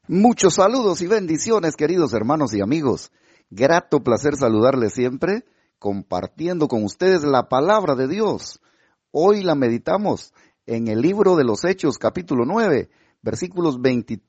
Muchos saludos y bendiciones, queridos hermanos y amigos. Grato placer saludarles siempre, compartiendo con ustedes la palabra de Dios. Hoy la meditamos en el libro de los Hechos, capítulo 9, versículos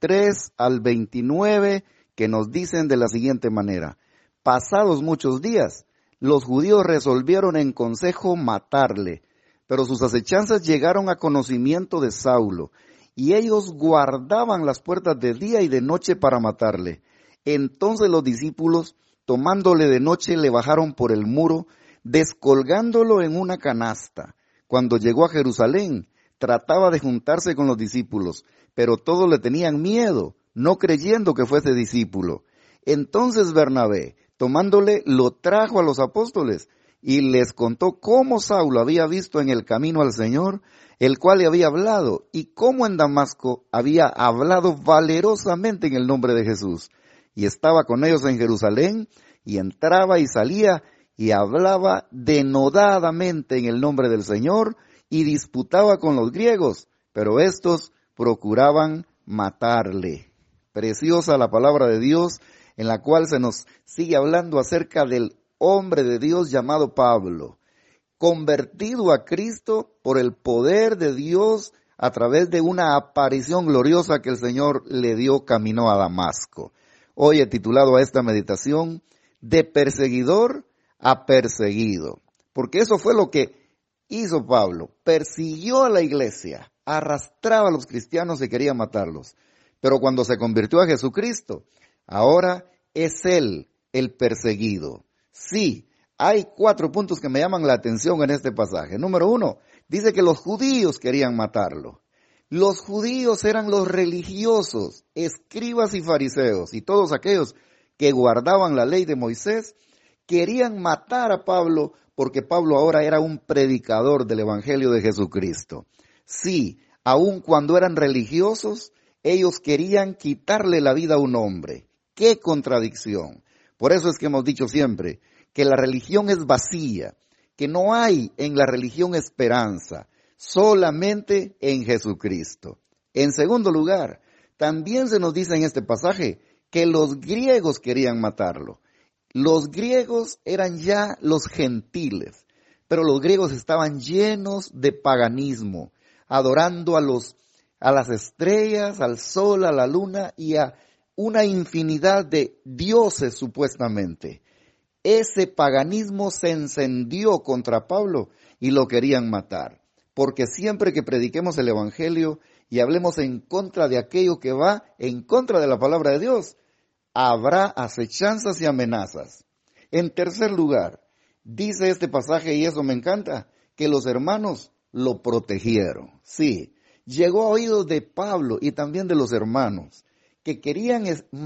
23 al 29, que nos dicen de la siguiente manera. Pasados muchos días, los judíos resolvieron en consejo matarle, pero sus acechanzas llegaron a conocimiento de Saulo, y ellos guardaban las puertas de día y de noche para matarle. Entonces los discípulos, tomándole de noche, le bajaron por el muro, descolgándolo en una canasta. Cuando llegó a Jerusalén, trataba de juntarse con los discípulos, pero todos le tenían miedo, no creyendo que fuese discípulo. Entonces Bernabé, tomándole, lo trajo a los apóstoles, y les contó cómo Saulo había visto en el camino al Señor, el cual le había hablado, y cómo en Damasco había hablado valerosamente en el nombre de Jesús. Y estaba con ellos en Jerusalén, y entraba y salía, y hablaba denodadamente en el nombre del Señor, y disputaba con los griegos, pero estos procuraban matarle. Preciosa la palabra de Dios, en la cual se nos sigue hablando acerca del hombre de Dios llamado Pablo, convertido a Cristo por el poder de Dios a través de una aparición gloriosa que el Señor le dio camino a Damasco. Hoy he titulado a esta meditación, de perseguidor a perseguido, porque eso fue lo que hizo Pablo. Persiguió a la iglesia, arrastraba a los cristianos y quería matarlos, pero cuando se convirtió a Jesucristo, ahora es él el perseguido. Sí, hay 4 puntos que me llaman la atención en este pasaje. Número 1, dice que los judíos querían matarlo. Los judíos eran los religiosos, escribas y fariseos, y todos aquellos que guardaban la ley de Moisés, querían matar a Pablo porque Pablo ahora era un predicador del Evangelio de Jesucristo. Sí, aun cuando eran religiosos, ellos querían quitarle la vida a un hombre. ¡Qué contradicción! Por eso es que hemos dicho siempre que la religión es vacía, que no hay en la religión esperanza, solamente en Jesucristo. En segundo lugar, también se nos dice en este pasaje que los griegos querían matarlo. Los griegos eran ya los gentiles, pero los griegos estaban llenos de paganismo, adorando a las estrellas, al sol, a la luna y a una infinidad de dioses supuestamente. Ese paganismo se encendió contra Pablo y lo querían matar, porque siempre que prediquemos el Evangelio y hablemos en contra de aquello que va en contra de la palabra de Dios, habrá acechanzas y amenazas. En tercer lugar, dice este pasaje, y eso me encanta, que los hermanos lo protegieron. Sí, llegó a oídos de Pablo y también de los hermanos, que querían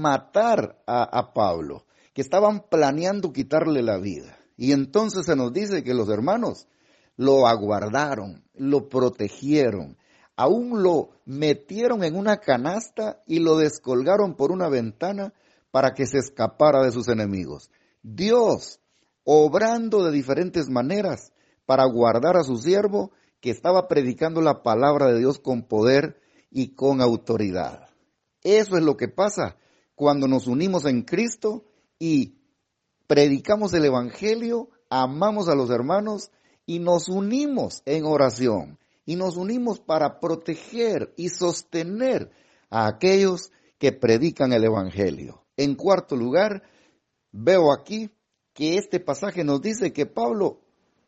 matar a Pablo, que estaban planeando quitarle la vida. Y entonces se nos dice que los hermanos lo aguardaron, lo protegieron, aún lo metieron en una canasta y lo descolgaron por una ventana para que se escapara de sus enemigos. Dios, obrando de diferentes maneras para guardar a su siervo que estaba predicando la palabra de Dios con poder y con autoridad. Eso es lo que pasa cuando nos unimos en Cristo y predicamos el Evangelio, amamos a los hermanos y nos unimos en oración y nos unimos para proteger y sostener a aquellos que predican el Evangelio. En cuarto lugar, veo aquí que este pasaje nos dice que Pablo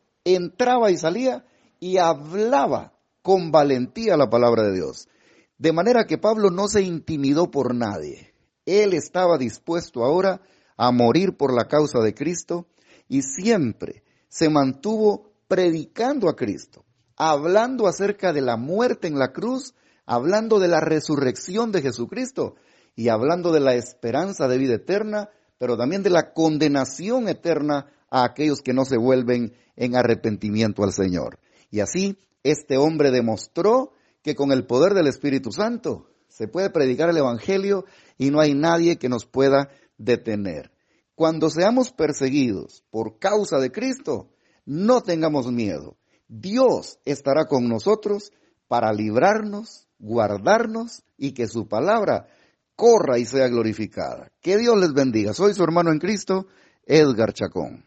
entraba y salía y hablaba con valentía la palabra de Dios. De manera que Pablo no se intimidó por nadie. Él estaba dispuesto ahora a morir por la causa de Cristo y siempre se mantuvo predicando a Cristo, hablando acerca de la muerte en la cruz, hablando de la resurrección de Jesucristo y hablando de la esperanza de vida eterna, pero también de la condenación eterna a aquellos que no se vuelven en arrepentimiento al Señor. Y así este hombre demostró que con el poder del Espíritu Santo se puede predicar el Evangelio y no hay nadie que nos pueda detener. Cuando seamos perseguidos por causa de Cristo, no tengamos miedo. Dios estará con nosotros para librarnos, guardarnos y que su palabra corra y sea glorificada. Que Dios les bendiga. Soy su hermano en Cristo, Edgar Chacón.